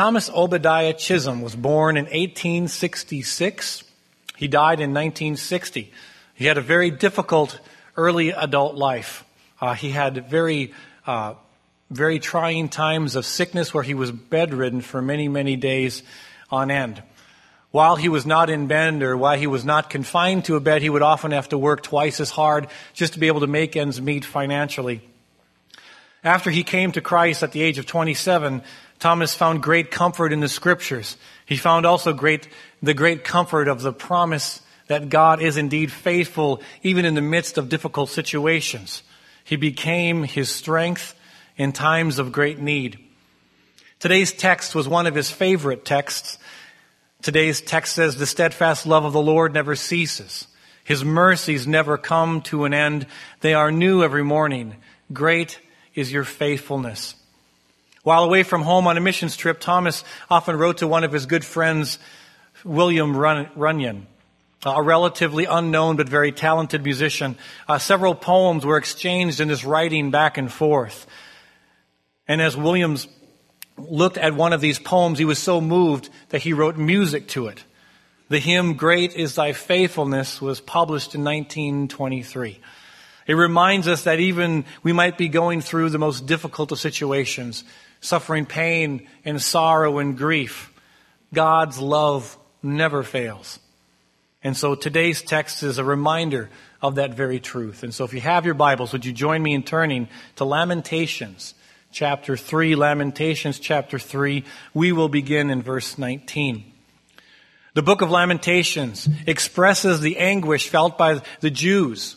Thomas Obadiah Chisholm was born in 1866. He died in 1960. He had a very difficult early adult life. He had very trying times of sickness where he was bedridden for many, many days on end. While he was not in bed or while he was not confined to a bed, he would often have to work twice as hard just to be able to make ends meet financially. After he came to Christ at the age of 27, Thomas found great comfort in the Scriptures. He found also the great comfort of the promise that God is indeed faithful even in the midst of difficult situations. He became his strength in times of great need. Today's text was one of his favorite texts. Today's text says, "The steadfast love of the Lord never ceases. His mercies never come to an end. They are new every morning. Great is your faithfulness." While away from home on a missions trip, Thomas often wrote to one of his good friends, William Runyon, a relatively unknown but very talented musician. Several poems were exchanged in this writing back and forth. And as Williams looked at one of these poems, he was so moved that he wrote music to it. The hymn, "Great is Thy Faithfulness," was published in 1923. It reminds us that even we might be going through the most difficult of situations, suffering pain and sorrow and grief, God's love never fails. And so today's text is a reminder of that very truth. And so if you have your Bibles, would you join me in turning to Lamentations chapter 3. Lamentations chapter 3. We will begin in verse 19. The book of Lamentations expresses the anguish felt by the Jews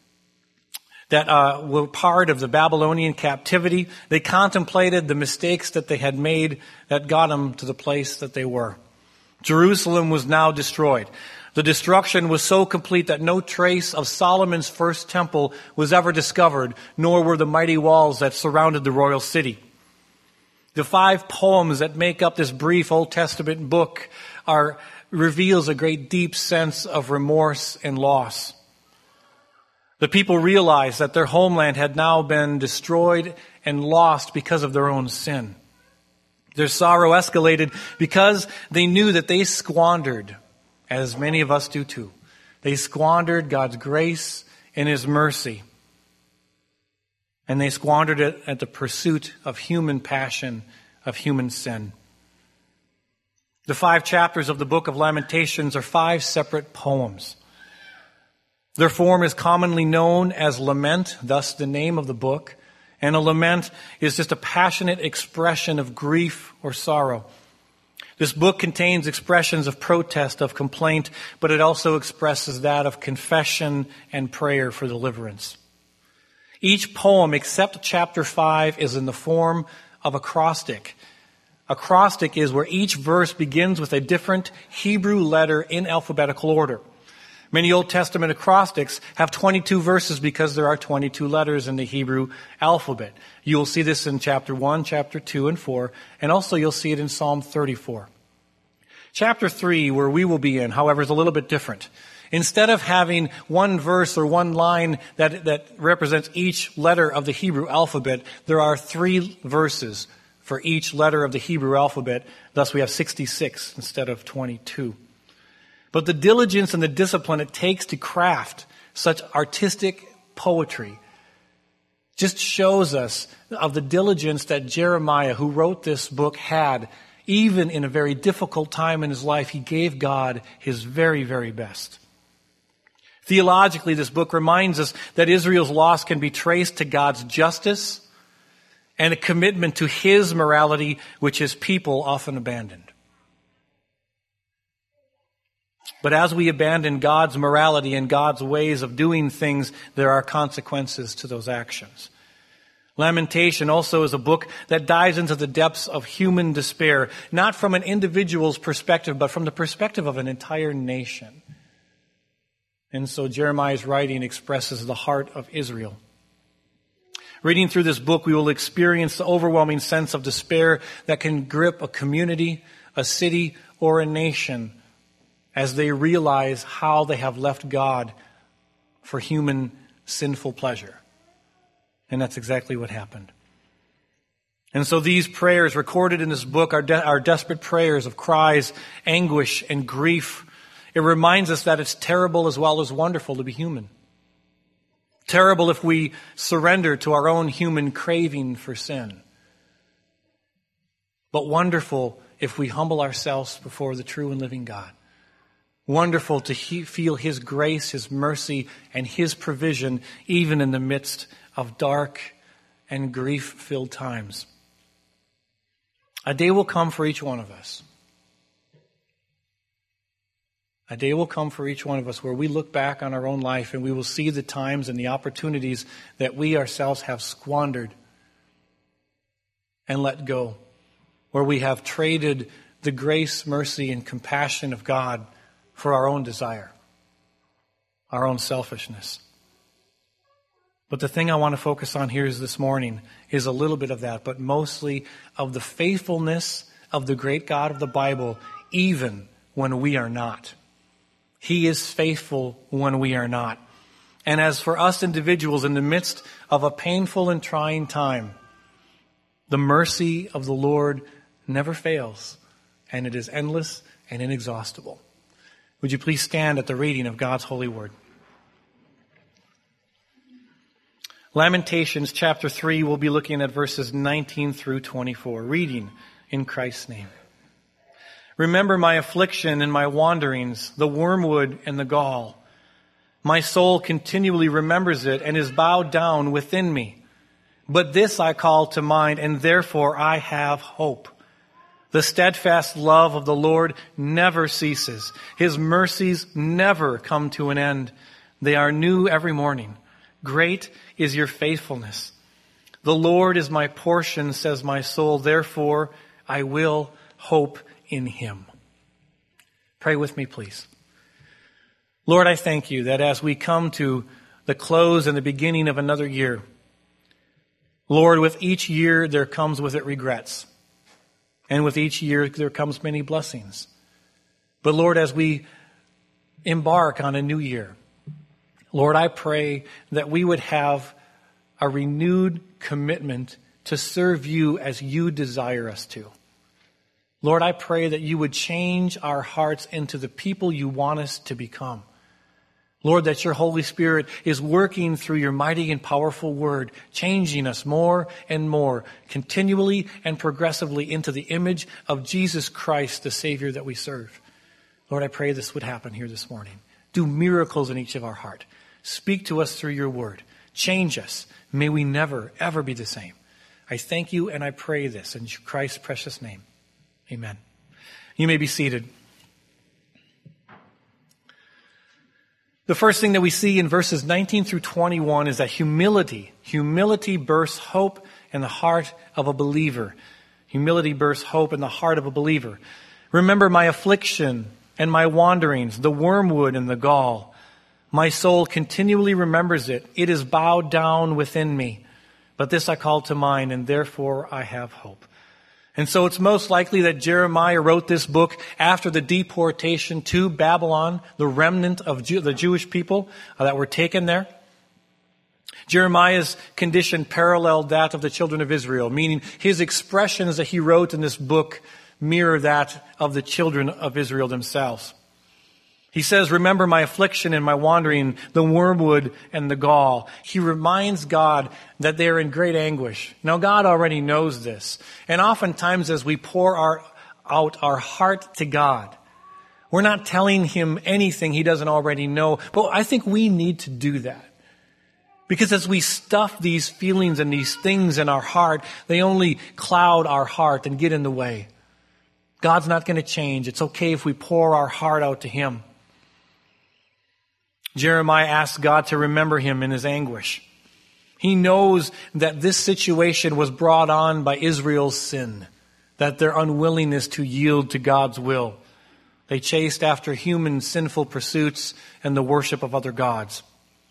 that were part of the Babylonian captivity. They contemplated the mistakes that they had made that got them to the place that they were. Jerusalem was now destroyed. The destruction was so complete that no trace of Solomon's first temple was ever discovered, nor were the mighty walls that surrounded the royal city. The 5 poems that make up this brief Old Testament book reveals a great deep sense of remorse and loss. The people realized that their homeland had now been destroyed and lost because of their own sin. Their sorrow escalated because they knew that they squandered, as many of us do too. They squandered God's grace and His mercy. And they squandered it at the pursuit of human passion, of human sin. The 5 chapters of the book of Lamentations are 5 separate poems. Their form is commonly known as lament, thus the name of the book. And a lament is just a passionate expression of grief or sorrow. This book contains expressions of protest, of complaint, but it also expresses that of confession and prayer for deliverance. Each poem, except chapter 5, is in the form of acrostic. Acrostic is where each verse begins with a different Hebrew letter in alphabetical order. Many Old Testament acrostics have 22 verses because there are 22 letters in the Hebrew alphabet. You will see this in chapter 1, chapter 2, and 4, and also you'll see it in Psalm 34. Chapter 3, where we will be in, however, is a little bit different. Instead of having one verse or one line that represents each letter of the Hebrew alphabet, there are 3 verses for each letter of the Hebrew alphabet. Thus we have 66 instead of 22. But the diligence and the discipline it takes to craft such artistic poetry just shows us of the diligence that Jeremiah, who wrote this book, had. Even in a very difficult time in his life, he gave God his very, very best. Theologically, this book reminds us that Israel's loss can be traced to God's justice and a commitment to His morality, which His people often abandoned. But as we abandon God's morality and God's ways of doing things, there are consequences to those actions. Lamentation also is a book that dives into the depths of human despair, not from an individual's perspective, but from the perspective of an entire nation. And so Jeremiah's writing expresses the heart of Israel. Reading through this book, we will experience the overwhelming sense of despair that can grip a community, a city, or a nation as they realize how they have left God for human sinful pleasure. And that's exactly what happened. And so these prayers recorded in this book are desperate prayers of cries, anguish, and grief. It reminds us that it's terrible as well as wonderful to be human. Terrible if we surrender to our own human craving for sin. But wonderful if we humble ourselves before the true and living God. Wonderful to feel His grace, His mercy, and His provision even in the midst of dark and grief-filled times. A day will come for each one of us. A day will come for each one of us where we look back on our own life and we will see the times and the opportunities that we ourselves have squandered and let go, where we have traded the grace, mercy, and compassion of God for our own desire, our own selfishness. But the thing I want to focus on here this morning is a little bit of that, but mostly of the faithfulness of the great God of the Bible, even when we are not. He is faithful when we are not. And as for us individuals in the midst of a painful and trying time, the mercy of the Lord never fails, and it is endless and inexhaustible. Would you please stand at the reading of God's holy word? Lamentations chapter 3, we'll be looking at verses 19 through 24, reading in Christ's name. Remember my affliction and my wanderings, the wormwood and the gall. My soul continually remembers it and is bowed down within me. But this I call to mind, and therefore I have hope. The steadfast love of the Lord never ceases. His mercies never come to an end. They are new every morning. Great is your faithfulness. The Lord is my portion, says my soul. Therefore I will hope in Him. Pray with me, please. Lord, I thank you that as we come to the close and the beginning of another year, Lord, with each year there comes with it regrets. And with each year there comes many blessings. But Lord, as we embark on a new year, Lord, I pray that we would have a renewed commitment to serve you as you desire us to. Lord, I pray that you would change our hearts into the people you want us to become. Lord, that your Holy Spirit is working through your mighty and powerful word, changing us more and more, continually and progressively into the image of Jesus Christ, the Savior that we serve. Lord, I pray this would happen here this morning. Do miracles in each of our heart. Speak to us through your word. Change us. May we never, ever be the same. I thank you and I pray this in Christ's precious name. Amen. You may be seated. The first thing that we see in verses 19 through 21 is that humility births hope in the heart of a believer. Humility births hope in the heart of a believer. Remember my affliction and my wanderings, the wormwood and the gall. My soul continually remembers it. It is bowed down within me. But this I call to mind, and therefore I have hope. And so it's most likely that Jeremiah wrote this book after the deportation to Babylon, the remnant of the Jewish people that were taken there. Jeremiah's condition paralleled that of the children of Israel, meaning his expressions that he wrote in this book mirror that of the children of Israel themselves. He says, remember my affliction and my wandering, the wormwood and the gall. He reminds God that they are in great anguish. Now, God already knows this. And oftentimes as we pour out our heart to God, we're not telling Him anything He doesn't already know. But I think we need to do that. Because as we stuff these feelings and these things in our heart, they only cloud our heart and get in the way. God's not going to change. It's okay if we pour our heart out to Him. Jeremiah asks God to remember him in his anguish. He knows that this situation was brought on by Israel's sin, that their unwillingness to yield to God's will. They chased after human sinful pursuits and the worship of other gods.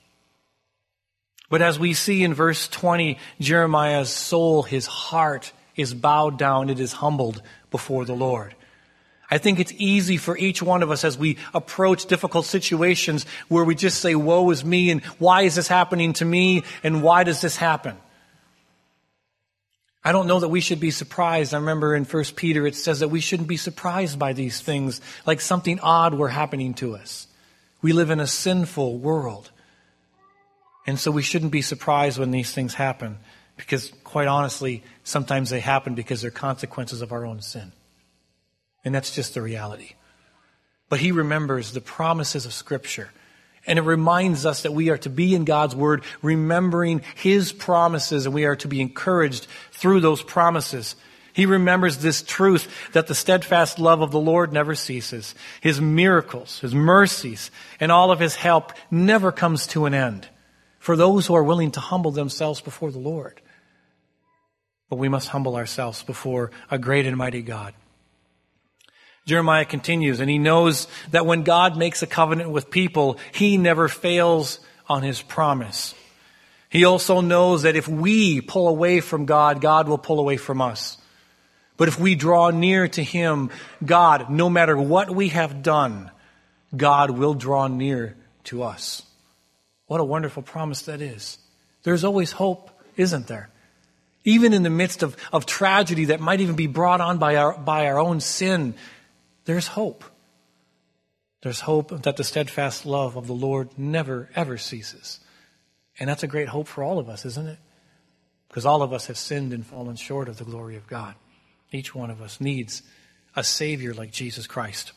But as we see in verse 20, Jeremiah's soul, his heart, is bowed down. It is humbled before the Lord. I think it's easy for each one of us as we approach difficult situations where we just say, woe is me, and why is this happening to me, and why does this happen? I don't know that we should be surprised. I remember in 1 Peter it says that we shouldn't be surprised by these things like something odd were happening to us. We live in a sinful world. And so we shouldn't be surprised when these things happen, because quite honestly, sometimes they happen because they're consequences of our own sin. And that's just the reality. But he remembers the promises of Scripture. And it reminds us that we are to be in God's Word, remembering His promises, and we are to be encouraged through those promises. He remembers this truth that the steadfast love of the Lord never ceases. His miracles, His mercies, and all of His help never comes to an end for those who are willing to humble themselves before the Lord. But we must humble ourselves before a great and mighty God. Jeremiah continues, and he knows that when God makes a covenant with people, He never fails on His promise. He also knows that if we pull away from God, God will pull away from us. But if we draw near to Him, God, no matter what we have done, God will draw near to us. What a wonderful promise that is. There's always hope, isn't there? Even in the midst of tragedy that might even be brought on by our own sin, there's hope. There's hope that the steadfast love of the Lord never, ever ceases. And that's a great hope for all of us, isn't it? Because all of us have sinned and fallen short of the glory of God. Each one of us needs a Savior like Jesus Christ.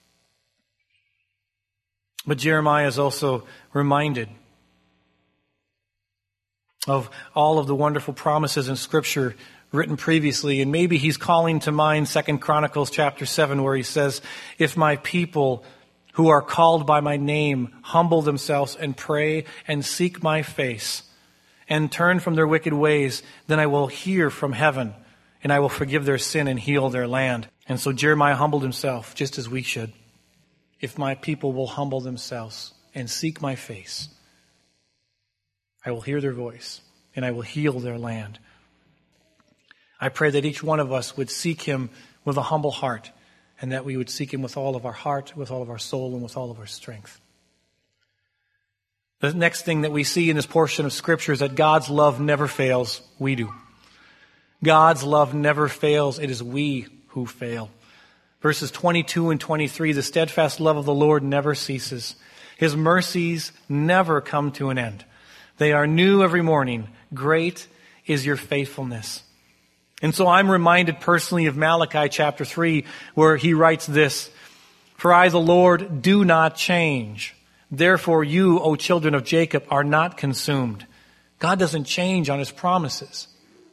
But Jeremiah is also reminded of all of the wonderful promises in Scripture written previously, and maybe he's calling to mind 2 Chronicles chapter 7, where he says, "If my people who are called by my name humble themselves and pray and seek my face and turn from their wicked ways, then I will hear from heaven and I will forgive their sin and heal their land." And so Jeremiah humbled himself, just as we should. If my people will humble themselves and seek my face, I will hear their voice and I will heal their land. I pray that each one of us would seek Him with a humble heart, and that we would seek Him with all of our heart, with all of our soul, and with all of our strength. The next thing that we see in this portion of Scripture is that God's love never fails. We do. God's love never fails. It is we who fail. Verses 22 and 23, the steadfast love of the Lord never ceases. His mercies never come to an end. They are new every morning. Great is your faithfulness. And so I'm reminded personally of Malachi chapter 3, where he writes this, "For I, the Lord, do not change. Therefore you, O children of Jacob, are not consumed." God doesn't change on His promises.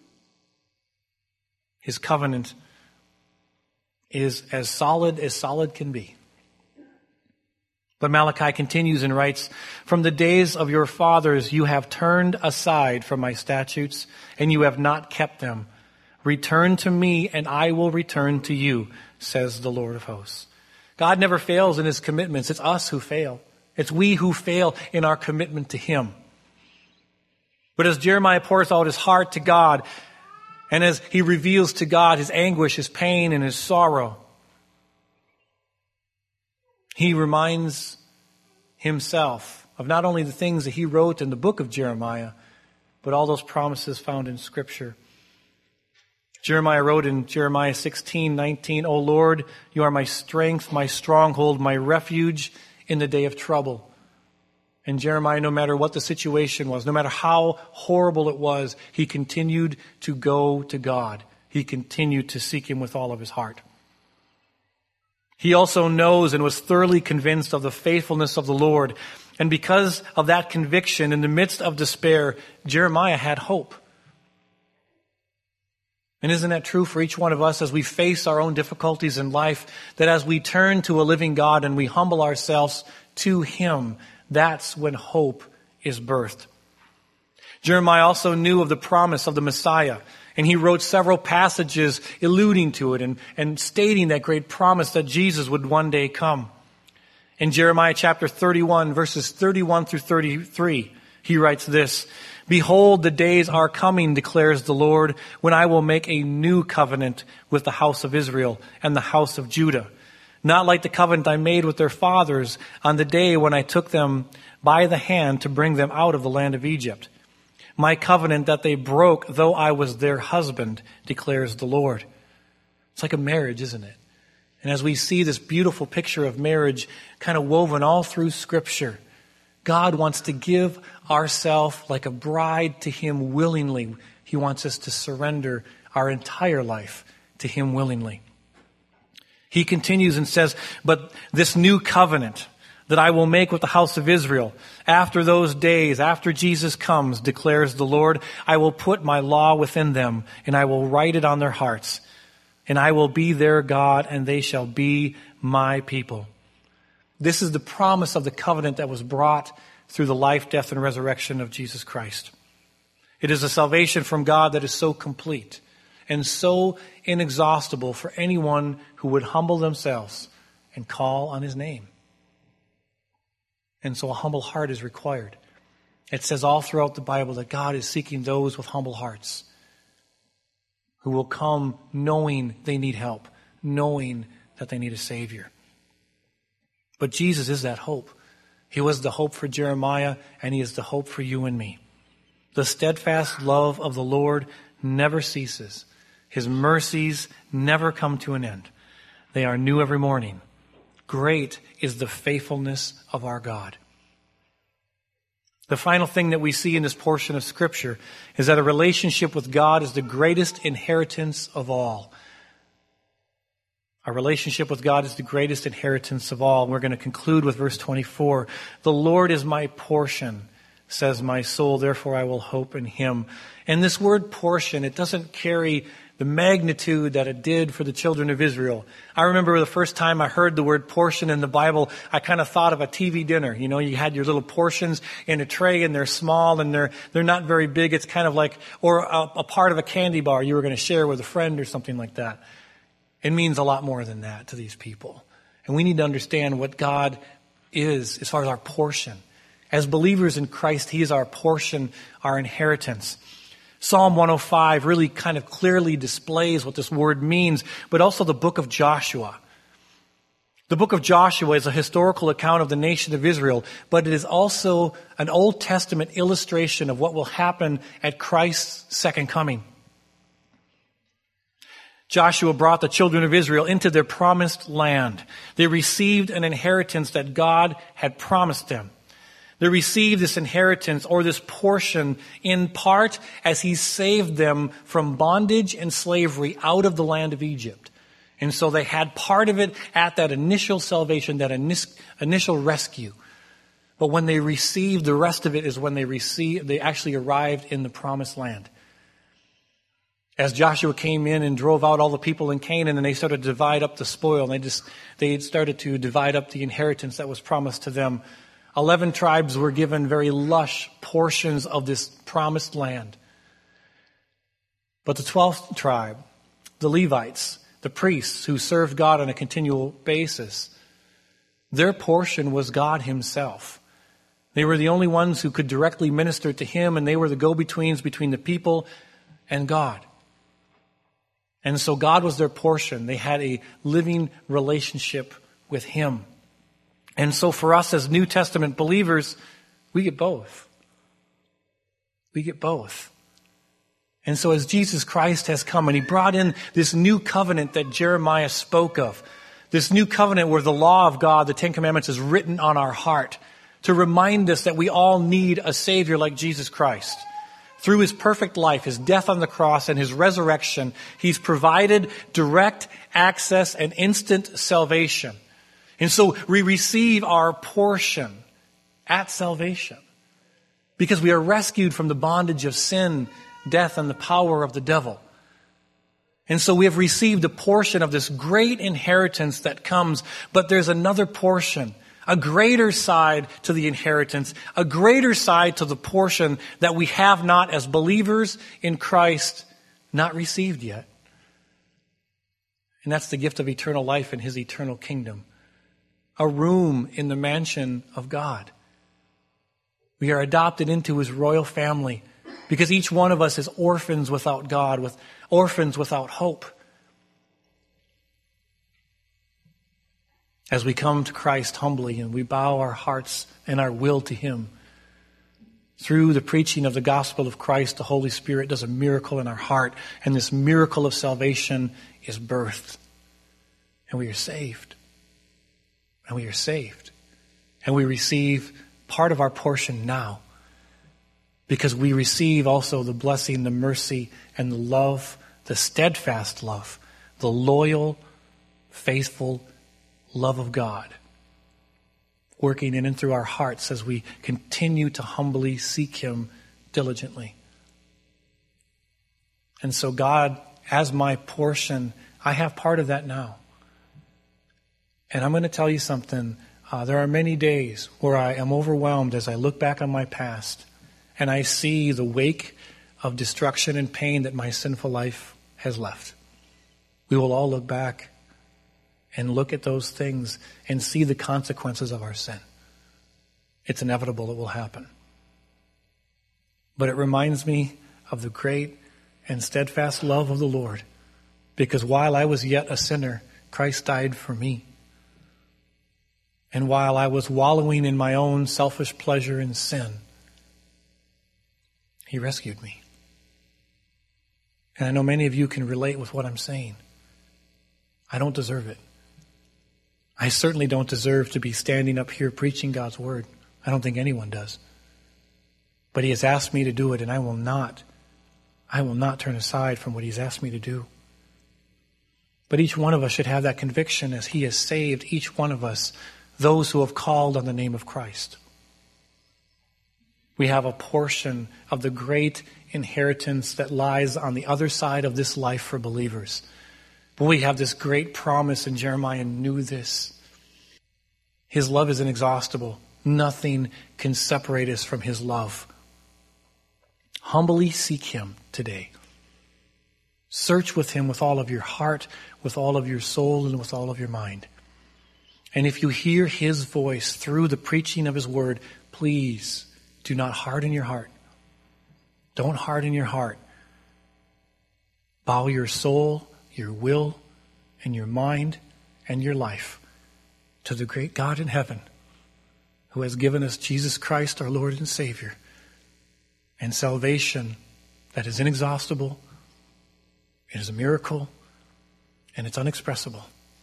His covenant is as solid can be. But Malachi continues and writes, "From the days of your fathers you have turned aside from my statutes, and you have not kept them. Return to me, and I will return to you, says the Lord of hosts." God never fails in His commitments. It's us who fail. It's we who fail in our commitment to Him. But as Jeremiah pours out his heart to God, and as he reveals to God his anguish, his pain, and his sorrow, he reminds himself of not only the things that he wrote in the book of Jeremiah, but all those promises found in Scripture. Jeremiah wrote in Jeremiah 16:19, "O Lord, you are my strength, my stronghold, my refuge in the day of trouble." And Jeremiah, no matter what the situation was, no matter how horrible it was, he continued to go to God. He continued to seek Him with all of his heart. He also knows and was thoroughly convinced of the faithfulness of the Lord. And because of that conviction, in the midst of despair, Jeremiah had hope. And isn't that true for each one of us as we face our own difficulties in life, that as we turn to a living God and we humble ourselves to Him, that's when hope is birthed. Jeremiah also knew of the promise of the Messiah, and he wrote several passages alluding to it and stating that great promise that Jesus would one day come. In Jeremiah chapter 31, verses 31 through 33, he writes this, "Behold, the days are coming, declares the Lord, when I will make a new covenant with the house of Israel and the house of Judah. Not like the covenant I made with their fathers on the day when I took them by the hand to bring them out of the land of Egypt. my covenant that they broke, though I was their husband, declares the Lord. It's like a marriage, isn't it? And as we see this beautiful picture of marriage kind of woven all through Scripture, God wants to give ourselves like a bride to Him willingly. He wants us to surrender our entire life to Him willingly. He continues and says, but this new covenant that I will make with the house of Israel, after those days, after Jesus comes, declares the Lord, I will put my law within them, and I will write it on their hearts, and I will be their God, and they shall be my people. This is the promise of the covenant that was brought through the life, death, and resurrection of Jesus Christ. It is a salvation from God that is so complete and so inexhaustible for anyone who would humble themselves and call on His name. And so a humble heart is required. It says all throughout the Bible that God is seeking those with humble hearts who will come knowing they need help, knowing that they need a Savior. But Jesus is that hope. He was the hope for Jeremiah, and He is the hope for you and me. The steadfast love of the Lord never ceases. His mercies never come to an end. They are new every morning. Great is the faithfulness of our God. The final thing that we see in this portion of Scripture is that a relationship with God is the greatest inheritance of all. Our relationship with God is the greatest inheritance of all. We're going to conclude with verse 24. The Lord is my portion, says my soul, therefore I will hope in Him. And this word portion, it doesn't carry the magnitude that it did for the children of Israel. I remember the first time I heard the word portion in the Bible, I kind of thought of a TV dinner. You know, you had your little portions in a tray, and they're small and they're not very big. It's kind of like, or a part of a candy bar you were going to share with a friend or something like that. It means a lot more than that to these people. And we need to understand what God is as far as our portion. As believers in Christ, He is our portion, our inheritance. Psalm 105 really kind of clearly displays what this word means, but also the book of Joshua. The book of Joshua is a historical account of the nation of Israel, but it is also an Old Testament illustration of what will happen at Christ's second coming. Joshua brought the children of Israel into their promised land. They received an inheritance that God had promised them. They received this inheritance or this portion in part as He saved them from bondage and slavery out of the land of Egypt. And so they had part of it at that initial salvation, that initial rescue. But when they received, the rest of it is when they actually arrived in the promised land. As Joshua came in and drove out all the people in Canaan, and they started to divide up the spoil, and they started to divide up the inheritance that was promised to them. 11 tribes were given very lush portions of this promised land. But the 12th tribe, the Levites, the priests who served God on a continual basis, their portion was God Himself. They were the only ones who could directly minister to Him, and they were the go-betweens between the people and God. And so God was their portion. They had a living relationship with Him. And so for us as New Testament believers, we get both. We get both. And so as Jesus Christ has come and He brought in this new covenant that Jeremiah spoke of, this new covenant where the law of God, the Ten Commandments, is written on our heart to remind us that we all need a Savior like Jesus Christ. Through His perfect life, His death on the cross, and His resurrection, He's provided direct access and instant salvation. And so we receive our portion at salvation because we are rescued from the bondage of sin, death, and the power of the devil. And so we have received a portion of this great inheritance that comes, but there's another portion, a greater side to the inheritance, a greater side to the portion that we have not as believers in Christ not received yet. And that's the gift of eternal life in His eternal kingdom. A room in the mansion of God. We are adopted into His royal family because each one of us is orphans without God, with orphans without hope. As we come to Christ humbly and we bow our hearts and our will to Him, Through the preaching of the gospel of Christ, the Holy Spirit does a miracle in our heart, and this miracle of salvation is birthed. And we are saved. And we are saved. And we receive part of our portion now, because we receive also the blessing, the mercy, and the love, the steadfast love, the loyal, faithful love of God, working in and through our hearts as we continue to humbly seek Him diligently. And so God, as my portion, I have part of that now. And I'm going to tell you something. There are many days where I am overwhelmed as I look back on my past and I see the wake of destruction and pain that my sinful life has left. We will all look back and look at those things and see the consequences of our sin. It's inevitable, it will happen. But it reminds me of the great and steadfast love of the Lord, because while I was yet a sinner, Christ died for me. And while I was wallowing in my own selfish pleasure and sin, He rescued me. And I know many of you can relate with what I'm saying. I don't deserve it. I certainly don't deserve to be standing up here preaching God's word. I don't think anyone does. But He has asked me to do it, and I will not turn aside from what He's asked me to do. But each one of us should have that conviction as He has saved each one of us, those who have called on the name of Christ. We have a portion of the great inheritance that lies on the other side of this life for believers. But we have this great promise, and Jeremiah knew this. His love is inexhaustible. Nothing can separate us from His love. Humbly seek Him today. Search with Him with all of your heart, with all of your soul, and with all of your mind. And if you hear His voice through the preaching of His word, please do not harden your heart. Don't harden your heart. Bow your soul, your will, and your mind, and your life to the great God in heaven, who has given us Jesus Christ, our Lord and Savior, and salvation that is inexhaustible. It is a miracle, and it's unexpressible.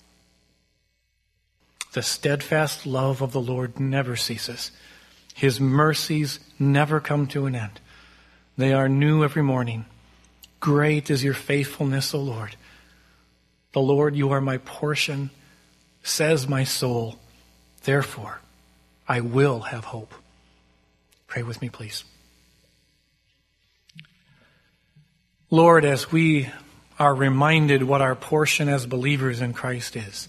The steadfast love of the Lord never ceases. His mercies never come to an end. They are new every morning. Great is your faithfulness, O Lord. The Lord, you are my portion, says my soul. Therefore, I will have hope. Pray with me, please. Lord, as we are reminded what our portion as believers in Christ is,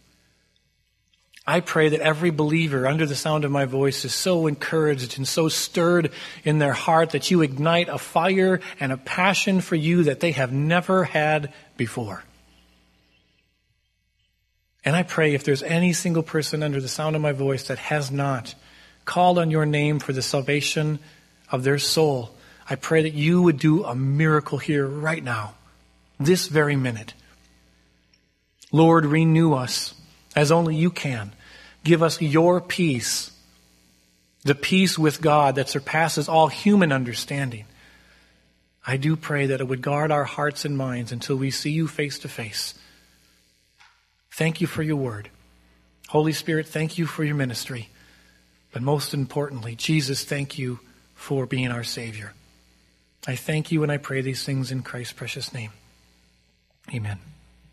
I pray that every believer under the sound of my voice is so encouraged and so stirred in their heart that you ignite a fire and a passion for you that they have never had before. And I pray if there's any single person under the sound of my voice that has not called on your name for the salvation of their soul, I pray that you would do a miracle here right now, this very minute. Lord, renew us as only you can. Give us your peace, the peace with God that surpasses all human understanding. I do pray that it would guard our hearts and minds until we see you face to face. Thank you for your word. Holy Spirit, thank you for your ministry. But most importantly, Jesus, thank you for being our Savior. I thank you and I pray these things in Christ's precious name. Amen.